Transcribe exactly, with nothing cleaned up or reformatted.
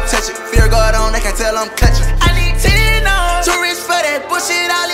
touch it. Fear God on, they can tell I'm clutching. I need ten on. Too rich for that bullshit, I